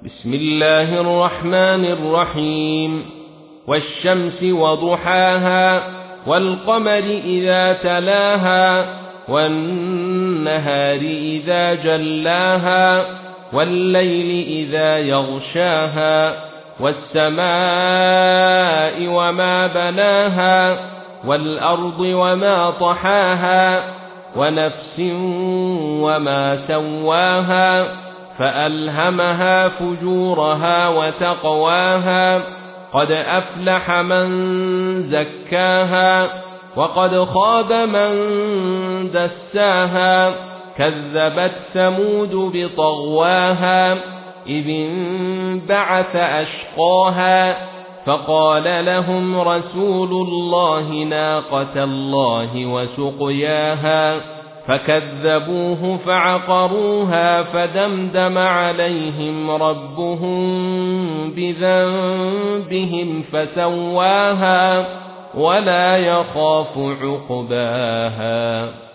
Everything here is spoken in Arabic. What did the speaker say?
بسم الله الرحمن الرحيم والشمس وضحاها والقمر إذا تلاها والنهار إذا جلاها والليل إذا يغشاها والسماء وما بناها والأرض وما طحاها ونفس وما سواها فألهمها فجورها وتقواها قد أفلح من زكاها وقد خاب من دساها كذبت ثمود بطغواها إذ انبعث أشقاها فقال لهم رسول الله ناقة الله وسقياها فكذبوه فعقروها فدمدم عليهم ربهم بذنبهم فسواها ولا يخاف عقباها.